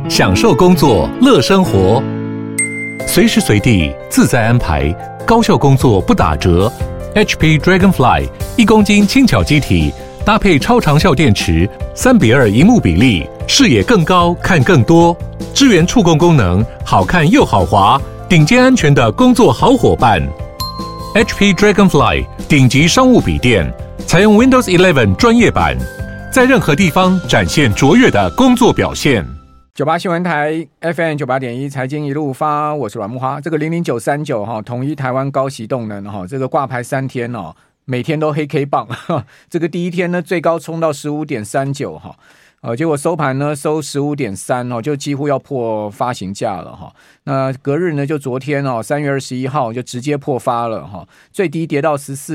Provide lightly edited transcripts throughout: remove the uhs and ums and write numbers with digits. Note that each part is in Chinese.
享受工作，乐生活，随时随地自在安排，高效工作不打折。HP Dragonfly 1公斤轻巧机体，搭配超长效电池，3:2萤幕比例，视野更高，看更多，支援触控功能，好看又好滑，顶尖安全的工作好伙伴。HP Dragonfly 顶级商务笔电，采用 Windows 11专业版，在任何地方展现卓越的工作表现。 98新闻台 FM 98.1财经一路发，我是阮木花。这个00939统一台湾高息动能这个挂牌3天每天都黑 K 棒，这个第一天呢最高冲到 15.39 结果收盘呢收 15.3 就几乎要破发行价了那隔日呢就昨天3月21号就直接破发了最低跌到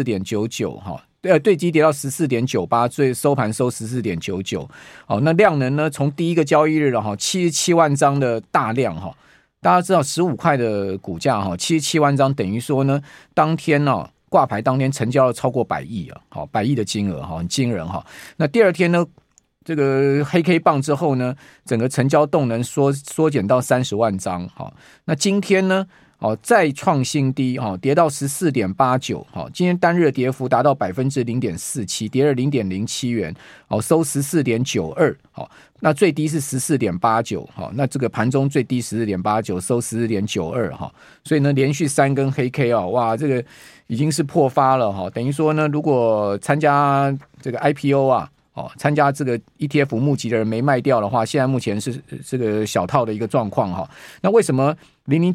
14.99 最低跌到 14.98 最收盘收 14.99 那量能呢从第一个交易日77万张的大量大家知道15块的股价77万张等于说呢当天挂牌当天成交了超过100亿100亿的金额很惊人那第二天呢这个黑 K 棒之后呢整个成交动能缩减到30万张那今天呢再创新低跌到 14.89 今天单日的跌幅达到 0.47%， 跌了 0.07 元收 14.92 那最低是 14.89 那这个盘中最低 14.89 收 14.92 所以呢连续3根黑 K 哇这个已经是破发了等于说呢如果参加这个 IPO 参加这个 ETF 募集的人没卖掉的话，现在目前是这个小套的一个状况那为什么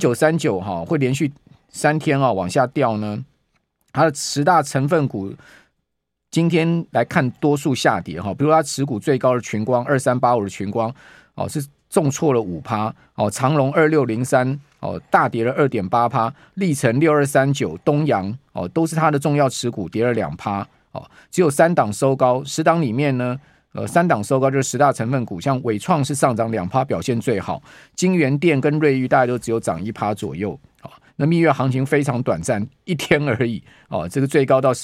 00939会连续3天往下掉呢？它的10大成分股今天来看多数下跌比如它持股最高的群光2385的群光是重挫了 5%长荣2603大跌了 2.8%， 力成6239东阳都是它的重要持股跌了 2%只有3档收高，10档里面呢3档收高就是10大成分股，像伟创是上涨 2% 表现最好，金源电跟瑞昱大概都只有涨 1% 左右那蜜月行情非常短暂，1天而已这个最高到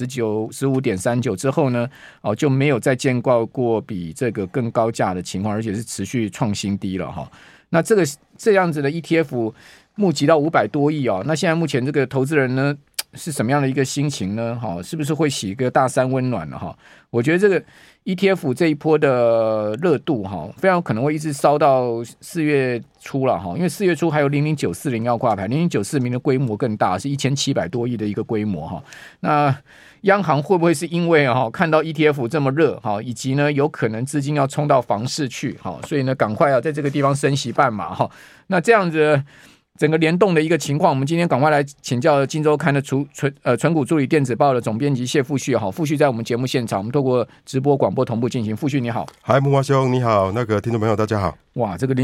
15.39 之后呢就没有再见到过比这个更高价的情况，而且是持续创新低了那这样子的 ETF 募集到500多亿那现在目前这个投资人呢是什么样的一个心情呢是不是会洗一个大三温暖了我觉得这个 ETF 这一波的热度非常可能会一直烧到4月初了因为4月初还有00940要挂牌，00940的规模更大，是1700多亿的一个规模那央行会不会是因为看到 ETF 这么热以及呢有可能资金要冲到房市去所以呢赶快在这个地方升息半码那这样子整个联动的一个情况，我们今天赶快来请教今周刊的存股助理电子报的总编辑谢富旭富旭在我们节目现场，我们透过直播广播同步进行。富旭你好。 嗨，木华兄你好，那个听众朋友大家好。 哇，这个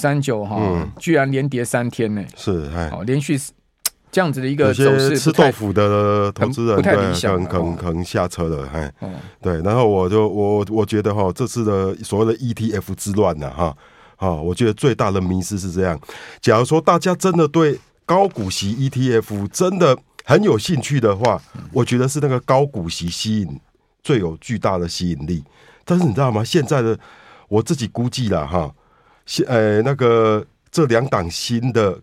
00939居然连跌3天呢， 是连续这样子的一个走势， 有些吃豆腐的投资人不太理想， 可能下车了对，然后我觉得这次的所谓的 ETF 之乱我觉得最大的迷思是这样，假如说大家真的对高股息 ETF 真的很有兴趣的话，我觉得是那个高股息最有巨大的吸引力。但是你知道吗？现在的我自己估计啦那个这2档新的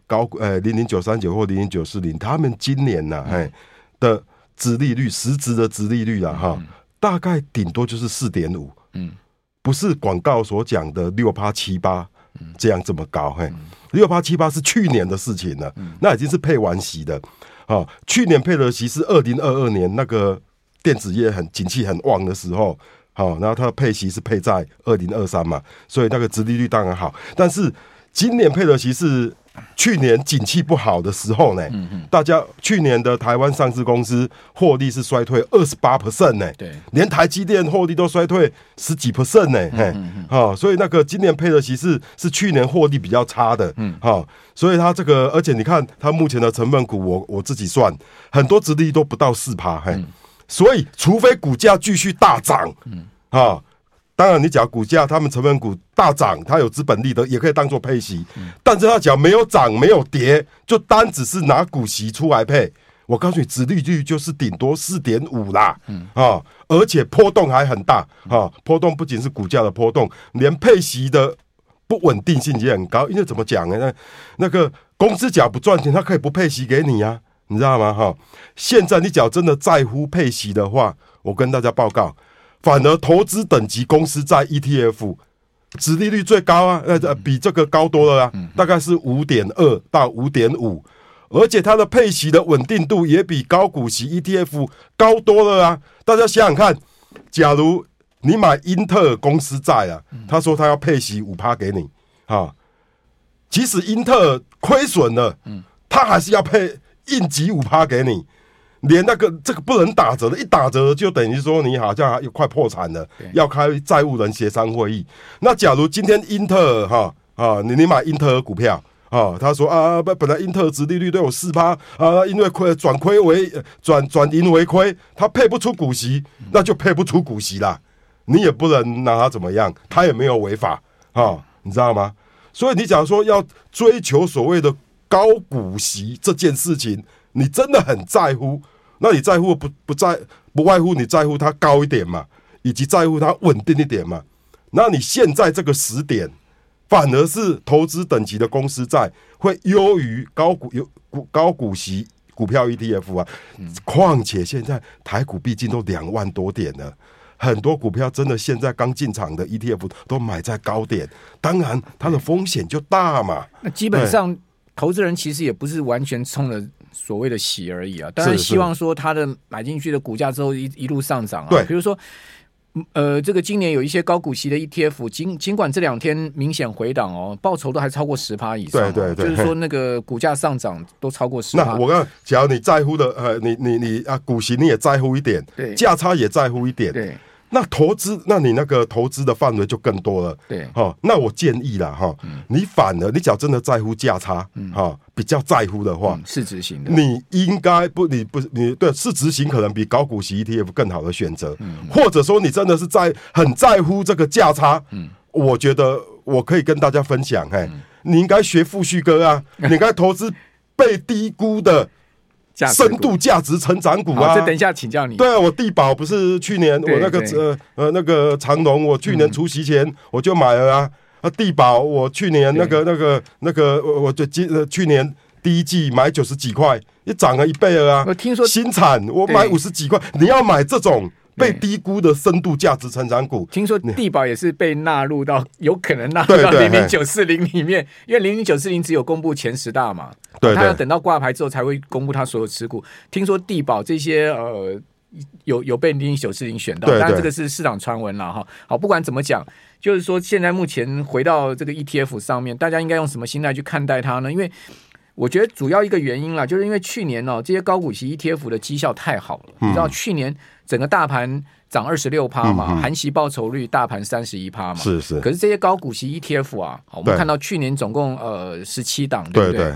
00939或00940，他们今年的殖利率，实质的殖利率大概顶多就是 4.5%。不是广告所讲的6%、7%这样这么高，6%、7%是去年的事情了，那已经是配完息的去年配的息是2022年那个电子业景气很旺的时候然后它的配息是配在2023嘛，所以那个殖利率当然好，但是今年配的息是去年景气不好的时候呢，大家去年的台湾上市公司获利是衰退 28% 呢，对，连台积电获利都衰退10几% 呢，所以那个今年配的息是去年获利比较差的，所以它这个，而且你看它目前的成分股，我自己算很多殖利率都不到 4%，所以除非股价继续大涨，当然你讲股价他们成分股大涨，它有资本利得也可以当作配息，但是它讲没有涨没有跌，就单只是拿股息出来配，我告诉你殖利率就是顶多 4.5 啦，而且波动还很大，波动不仅是股价的波动，连配息的不稳定性也很高。因为怎么讲呢？那个公司假不赚钱，他可以不配息给你啊，你知道吗？哈，现在你只要真的在乎配息的话，我跟大家报告，反而投资等级公司债 ETF 殖利率最高啊，比这个高多了啊，大概是 5.2 到 5.5， 而且它的配息的稳定度也比高股息 ETF 高多了啊。大家想想看，假如你买英特尔公司债啊，他说他要配息 5% 给你啊，即使英特尔亏损了，他还是要配应急 5% 给你，连这个不能打折的，一打折就等于说你好像快破产了，要开债务人协商会议。那假如今天英特尔你买英特尔股票他说本来英特尔殖利率都有 4% 因为转盈为亏，他配不出股息，那就配不出股息啦。你也不能拿他怎么样，他也没有违法你知道吗？所以你假如说要追求所谓的高股息这件事情，你真的很在乎，那你在乎不外乎你在乎它高一点嘛，以及在乎它稳定一点嘛。那你现在这个时点，反而是投资等级的公司债会优于高股息股票 ETF 啊。况且现在台股毕竟都2万多点了。很多股票真的现在刚进场的 ETF 都买在高点，当然它的风险就大嘛。 那基本上投资人其实也不是完全冲了所谓的息而已啊，当然希望说他的买进去的股价之后一路上涨啊。 对， 比如说这个今年有一些高股息的 ETF， 尽管这2天明显回档报酬都还超过 10% 以上。对，就是说那个股价上涨都超过 10%。 那我刚假如你在乎的你股息你也在乎一点， 对，价差也在乎一点， 对。 那你那个投资的范围就更多了， 对， 那我建议啦你反而你只要真的在乎价差，比较在乎的话， 市值型的， 你应该你对市值型可能比高股息 ETF 更好的选择，或者说你真的是很在乎这个价差，我觉得我可以跟大家分享，你应该学富旭哥啊，你应该投资被低估的。深度价值成长股啊， 这等一下请教你。 对啊，我地保不是去年我那个长荣，我去年除息前我就买了啊。地保我去年我就去年第一季买90几块，也涨了1倍了啊。 我听说新产我买50几块，你要买这种被低估的深度价值成长股。 听说地保也是被纳入到有可能纳入到00940里面，因为00940只有公布前10大嘛。对，他要等到挂牌之后才会公布他所有持股。听说地保这些有被00940选到，当然这个是市场传闻啦哈。好，不管怎么讲，就是说现在目前回到这个 ETF 上面，大家应该用什么心态去看待它呢？因为我觉得主要一个原因啦，就是因为去年这些高股息 ETF 的绩效太好了，你知道去年整个大盘涨 26% 嘛，含息报酬率大盘 31% 嘛， 是。 可是这些高股息 ETF 啊，我们看到去年总共17档，对不对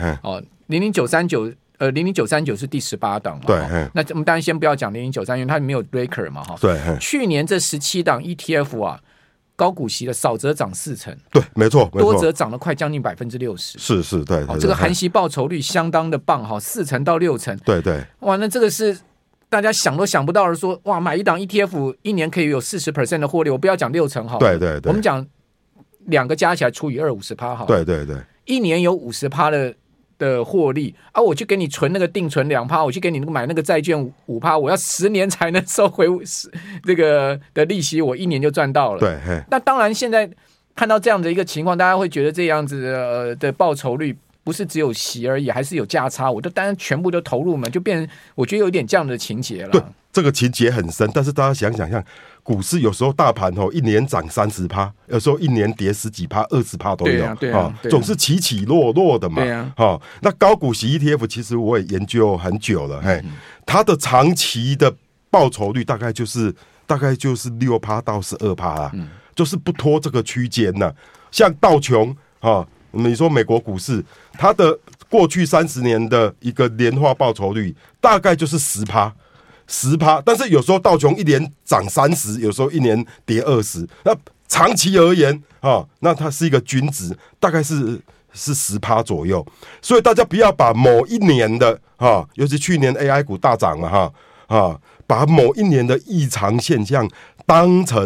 ？00939是第18档嘛， 对。 那我们当然先不要讲00939，因为它没有 breaker 嘛， 对。 去年这17档 ETF 啊，高股息的少则涨40%， 对，没错， 多则涨了快将近60%， 是，对。 这个含息报酬率相当的棒，4%到6%， 对。 哇，那这个是大家想都想不到的说，哇，买一档 ETF 一年可以有40% 的获利，我不要讲6%好了，对，我们讲2个加起来除以2 50%好了，对，一年有50%的获利啊，我去给你存那个定存2%，我去给你买那个债券5%，我要10年才能收回这个的利息，我1年就赚到了。 对， 那当然现在看到这样的一个情况，大家会觉得这样子的报酬率不是只有息而已，还是有价差，我都当然全部都投入嘛，就变成我觉得有点这样的情节了。 对，这个情节很深，但是大家想想看，股市有时候大盘一年涨30%，有时候一年跌10几%、20%都有， 对啊， 总是起起落落的嘛。 对啊， 那高股息 ETF 其实我也研究很久了，它的长期的报酬率大概就是6%到12%啦，就是不脱这个区间呐。像道琼你说美国股市，它的过去30年的一个年化报酬率大概就是10%，但是有时候道琼一年涨30%，有时候一年跌20%。那长期而言那它是一个均值，大概是10%左右。所以大家不要把某一年的尤其去年 AI 股大涨了把某一年的异常现象当成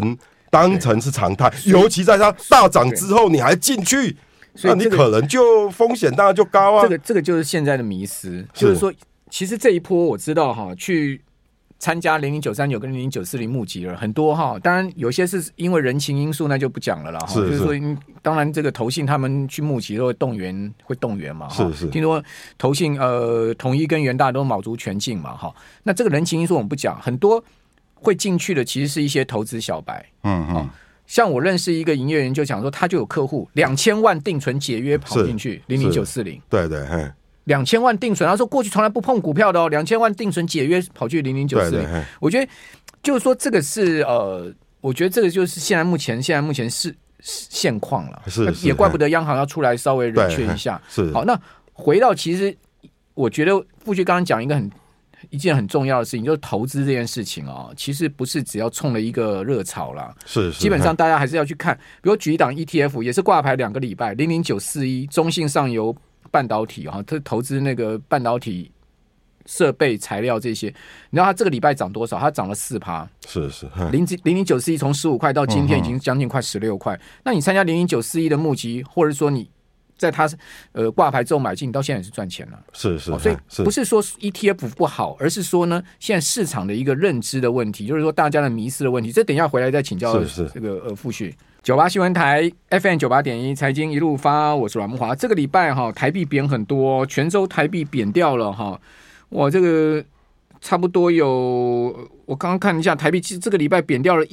当成是常态，尤其在它大涨之后你还进去，那你可能就风险当然就高啊。 这个就是现在的迷思，就是说，其实这一波我知道哈，去参加00939跟00940募集了很多哈，当然有些是因为人情因素，那就不讲了啦。就是说，当然这个投信他们去募集都会动员嘛。 是。 听说投信统一跟元大都卯足全劲嘛哈。那这个人情因素我们不讲，很多会进去的其实是一些投资小白。像我认识一个营业员就讲说，他就有客户2000万定存解约跑进去00940， 对 ，2000万定存，他说过去从来不碰股票的哦，2000万定存解约跑去00940，我觉得就是说这个是我觉得这个就是现在目前是现况了，也怪不得央行要出来稍微冷却一下。好，那回到其实我觉得富旭刚刚讲一件很重要的事情，就是投资这件事情其实不是只要冲了一个热潮啦，基本上大家还是要去看，比如举一档 ETF 也是挂牌2个礼拜，00941中信上游半导体它投资那个半导体设备材料这些，你知道它这个礼拜涨多少？它涨了4%， 是 00941从15块到今天已经将近快16块。那你参加00941的募集，或者说你在它挂牌之后买进，到现在也是赚钱了。 所以不是说 ETF 不好，而是说呢，现在市场的一个认知的问题，就是说大家的迷思的问题。这等一下回来再请教这个富旭。98新闻台 FM98.1 财经一路发，我是阮慕骅。这个礼拜台币贬很多，全州台币贬掉了哇，这个差不多有，我刚刚看一下，台币这个礼拜贬掉了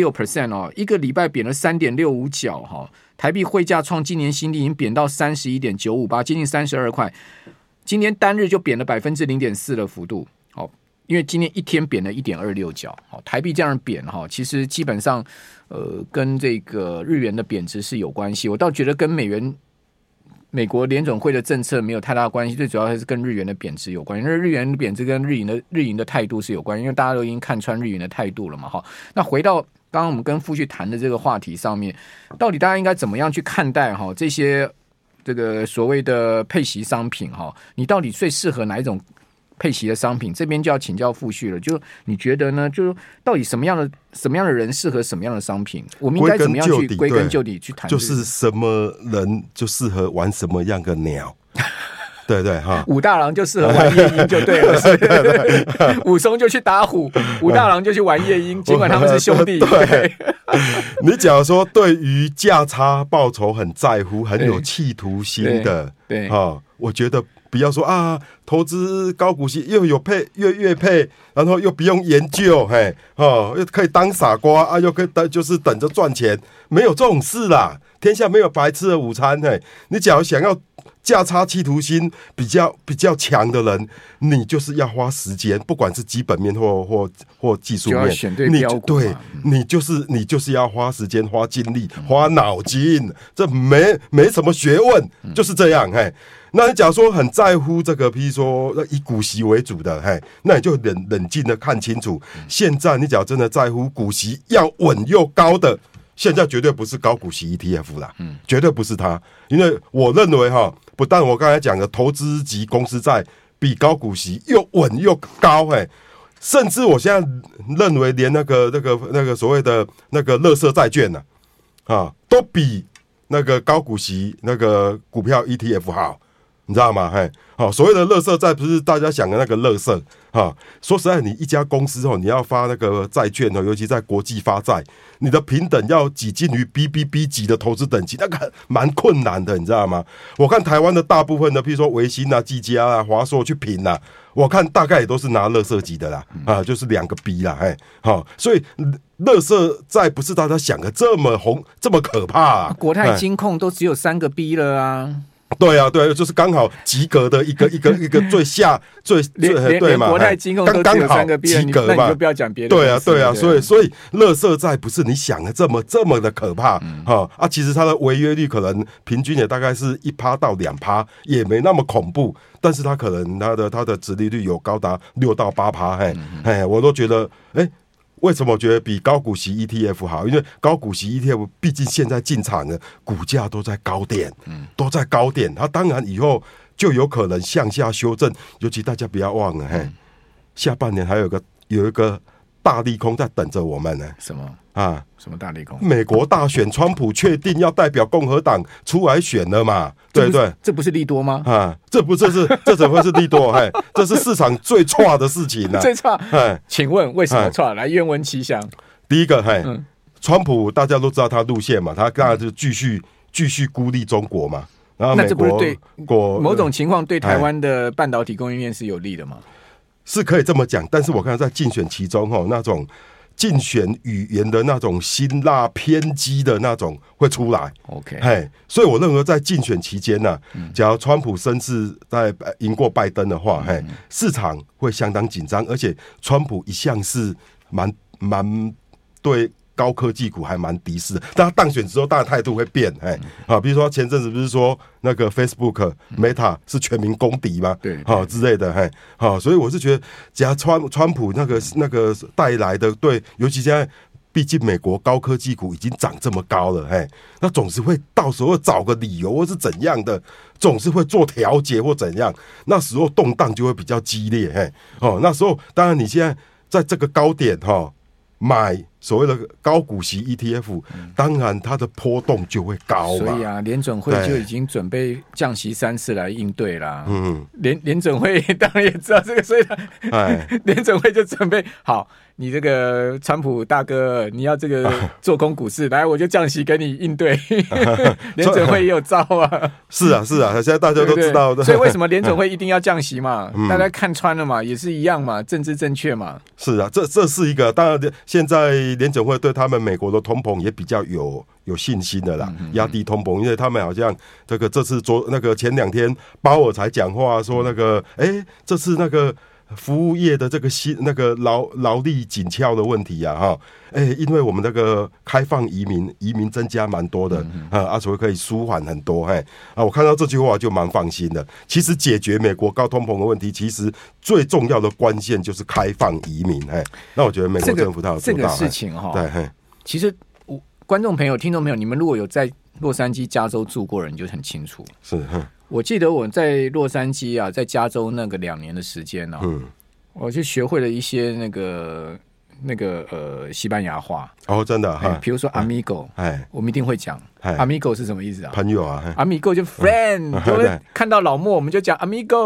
1.16%一个礼拜贬了 3.65 角台币汇价创今年新低，已经贬到 31.958， 接近32块。今天单日就贬了 0.4% 的幅度，因为今天一天贬了 1.26 角，台币这样贬其实基本上跟这个日元的贬值是有关系。我倒觉得跟美国联准会的政策没有太大的关系，最主要还是跟日元的贬值有关，因为日元的贬值跟日银的态度是有关，因为大家都已经看穿日元的态度了嘛。那回到刚刚我们跟富旭谈的这个话题上面，到底大家应该怎么样去看待这些这个所谓的配息商品你到底最适合哪一种配息的商品？这边就要请教富旭了，就你觉得呢？就到底什么样的人适合什么样的商品？我们应该怎么样去归根究底去谈？ 就是什么人就适合玩什么样的鸟。对武大郎就适合玩夜鹰就对了，武松就去打虎，武大郎就去玩夜鹰，尽管他们是兄弟。对， 你假如说对于价差报酬很在乎、很有企图心的， 对我觉得不要说投资高股息又有配月配，然后又不用研究，又可以当傻瓜又可以就是等着赚钱，没有这种事啦。天下没有白吃的午餐，你假如想要价差企图心比较强的人，你就是要花时间，不管是基本面或技术面， 选对标股你就是要花时间、花精力、花脑筋，这没什么学问，就是这样。那你假如说很在乎这个，譬如说以股息为主的，那你就冷静的看清楚。现在你只要真的在乎股息要稳又高的，现在绝对不是高股息 ETF 啦，绝对不是它。因为我认为不但我刚才讲的投资级公司债比高股息又稳又高，甚至我现在认为连那个所谓的那个垃圾债券都比那个高股息那个股票 ETF 好。你知道吗？所谓的垃圾债不是大家想的那个垃圾说实在，你一家公司你要发那个债券尤其在国际发债，你的评等要挤进于 BBB 级的投资等级，那个蛮困难的，你知道吗？我看台湾的大部分的，譬如说微星技嘉华硕去评我看大概也都是拿垃圾级的啦，就是2个 B 啦，所以垃圾债不是大家想的这么红这么可怕国泰金控都只有3个 B 了啊。 对啊，就是刚好及格的一个最下对嘛， 国泰金控都只有3个 B 了， 及格嘛， 那你就不要讲别的。 对啊，所以垃圾债不是你想的这么的可怕其实它的违约率可能平均也大概是1%到2%，也没那么恐怖，但是它可能它的殖利率有高达6%到8%，我都觉得为什么我觉得比高股息 ETF 好？因为高股息 ETF 毕竟现在进场的股价都在高点，它当然以后就有可能向下修正。尤其大家不要忘了，下半年还有一个大利空在等着我们呢。 什么啊，什么大利空？ 美国大选，川普确定要代表共和党出来选了嘛？对不对？ 这不是利多吗？ 啊，这怎么会是利多？哎，这是市场最差的事情啊！ 最差。哎，请问为什么差？来，愿闻其详。 第一个，川普大家都知道他路线嘛，他当然就继续孤立中国嘛。然后美国，那这不是对某种情况对台湾的半导体供应链是有利的吗？ 是可以这么讲，但是我看到在竞选其中那种竞选语言的那种辛辣偏激的那种会出来。 OK， 所以我认为在竞选期间呢，假如川普甚至在赢过拜登的话，市场会相当紧张，而且川普一向是蛮对高科技股还蛮敌视的，但他当选之后，当然态度会变，比如说前阵子不是说那个 Facebook、Meta 是全民公敌吗？ 对， 之类的，所以我是觉得，假如川普那个带来的对，尤其现在，毕竟美国高科技股已经涨这么高了，那总是会到时候找个理由或是怎样的，总是会做调节或怎样，那时候动荡就会比较激烈，那时候当然你现在在这个高点，买所谓的高股息 ETF，当然它的波动就会高嘛。 所以啊，联准会就已经准备降息3次来应对啦。联准会当然也知道这个，所以联准会就准备好，你这个川普大哥，你要这个做空股市，来我就降息给你应对。联准会也有招啊。 是啊，现在大家都知道的。 所以为什么联准会一定要降息嘛？大家看穿了嘛，也是一样嘛，政治正确嘛。 是啊，这是一个，当然现在联准会对他们美国的通膨也比较有信心的啦，压低通膨，因为他们好像这次前2天鲍尔才讲话说这次那个服务业的这个劳力紧俏的问题啊，因为我们那个开放移民增加蛮多的所以可以舒缓很多我看到这句话就蛮放心的。其实解决美国高通膨的问题，其实最重要的关键就是开放移民那我觉得美国政府他有做到这个事情对， 其实观众朋友、听众朋友，你们如果有在洛杉矶、加州住过人，就很清楚。 是， 我记得我在洛杉矶啊，在加州那个2年的时间我就学会了一些那个西班牙话。 真的比如说 amigo， 我们一定会讲。amigo 是什么意思啊？ 朋友啊。 amigo 就 friend，我们看到老莫我们就讲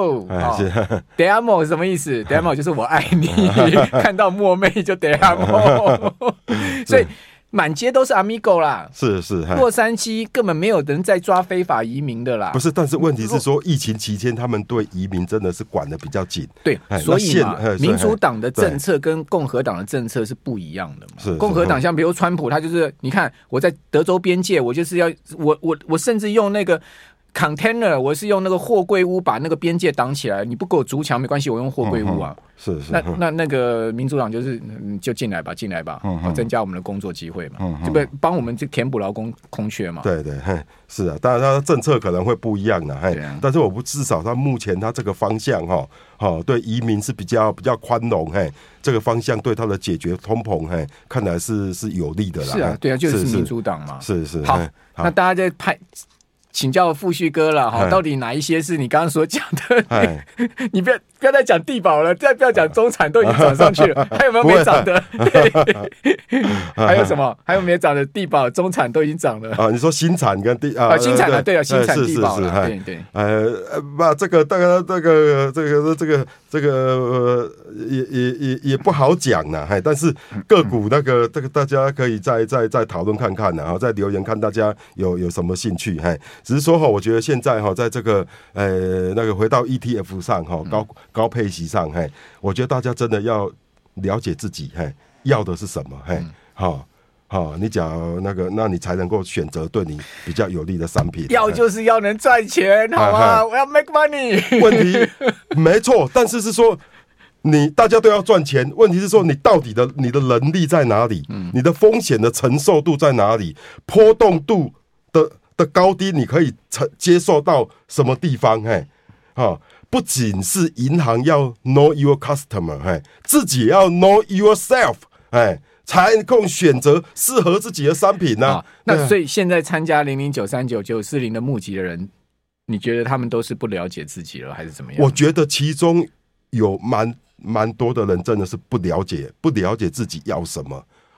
amigo。te amo 是什么意思？te amo 就是我爱你。看到莫妹就 te amo。所以满街都是 amigo 啦， 是洛杉矶根本没有人在抓非法移民的啦。 不是，但是问题是说，疫情期间他们对移民真的是管得比较紧。 对，所以嘛，民主党的政策跟共和党的政策是不一样的嘛。 是共和党像比如川普，他就是你看我在德州边界，我就是要我甚至用那个container， 我是用那个货柜屋把那个边界挡起来，你不给我筑墙没关系，我用货柜屋啊。 是那个民主党就进来吧，增加我们的工作机会嘛，就不帮我们填补劳工空缺嘛。 对，是啊，当然他的政策可能会不一样的，但是至少他目前他这个方向对移民是比较宽容，这个方向对他的解决通膨看来是有利的啦。 是啊，对啊，就是民主党嘛。 是好，那大家在请教富旭哥了到底哪一些是你刚刚所讲的？你不要再讲地保了，再不要讲中产都已经涨上去了，还有没有没涨的？还有什么？还有没涨的地保、中产都已经涨了你说新产跟新产对啊，新产地保了，对。 这个大概这个也不好讲呢，但是个股这个大家可以再讨论看看然后再留言看大家有什么兴趣只是说我觉得现在在这个回到 ETF 上高配息上我觉得大家真的要了解自己要的是什么你讲那你才能够选择对你比较有利的商品。 要就是要能赚钱，好吗？我要 make money。 问题没错，但是说大家都要赚钱，问题是说你到底你的能力在哪里？你的风险的承受度在哪里？波动度的高低你可以接受到什么地方？不仅是银行要 know your customer， 自己也要 know yourself， 才能够选择适合自己的商品呢。 那所以现在参加00939940的募集的人，你觉得他们都是不了解自己了，还是怎么样？ 我觉得其中有蛮多的人真的是不了解自己要什么，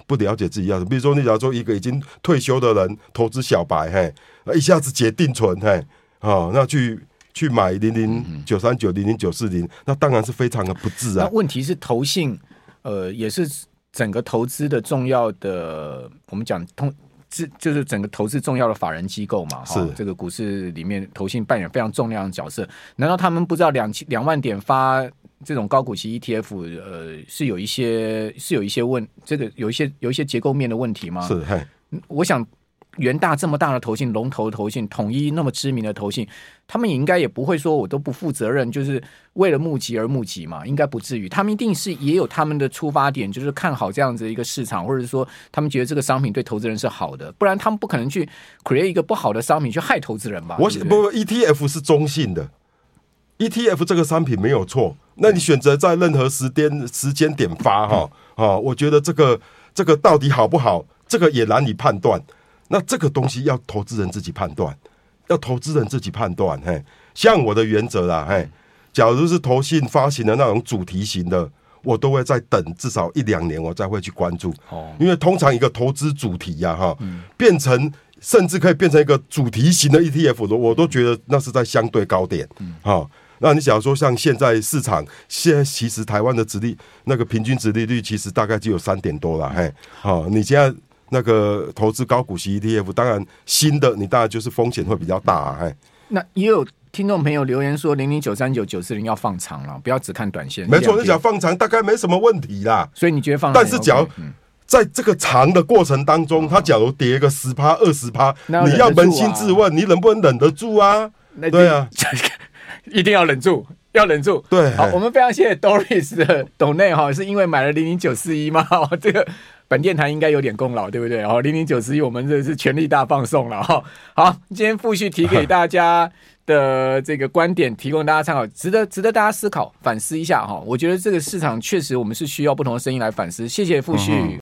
不了解自己要什么。比如说，你假如说一个已经退休的人投资小白，一下子解定存，那去买00939、00940，那当然是非常的不智啊。 那问题是投信，也是整个投资的重要的，我们讲就是整个投资重要的法人机构嘛， 是这个股市里面投信扮演非常重要的角色。难道他们不知道2万点发这种高股息 ETF，是有一些这个有一些结构面的问题吗？ 是， 我想元大这么大的投信，龙头投信，统一那么知名的投信，他们应该也不会说我都不负责任，就是为了募集而募集嘛，应该不至于。他们一定是也有他们的出发点，就是看好这样子一个市场，或者是说他们觉得这个商品对投资人是好的，不然他们不可能去 create 一个不好的商品去害投资人吧？ ETF 是中性的 ，ETF 这个商品没有错，那你选择在任何时间点发我觉得这个到底好不好，这个也难以判断。那这个东西要投资人自己判断，像我的原则啦，假如是投信发行的那种主题型的，我都会再等至少1-2年，我才会去关注。因为通常一个投资主题变成甚至可以变成一个主题型的 ETF， 我都觉得那是在相对高点。那你假如说像现在市场，现在其实台湾的那个平均殖利率其实大概只有3点多啦。你现在那个投资高股息 ETF， 当然新的你当然就是风险会比较大那也有听众朋友留言说00939、940要放长了，不要只看短线。 没错，你讲放长大概没什么问题啦。 所以你觉得放长？ 但是假如在这个长的过程当中，它假如跌个10%、20%，你要扪心自问，你能不能忍得住啊？对啊， 一定要忍住。要忍住。 对， 好，我们非常谢谢 Doris 的抖内是因为买了00941吗？这个本电台应该有点功劳，对不对？00941我们这是全力大放送了好，今天复续提给大家的这个观点，提供大家参考，值得大家思考反思一下我觉得这个市场确实我们是需要不同的声音来反思。谢谢复续。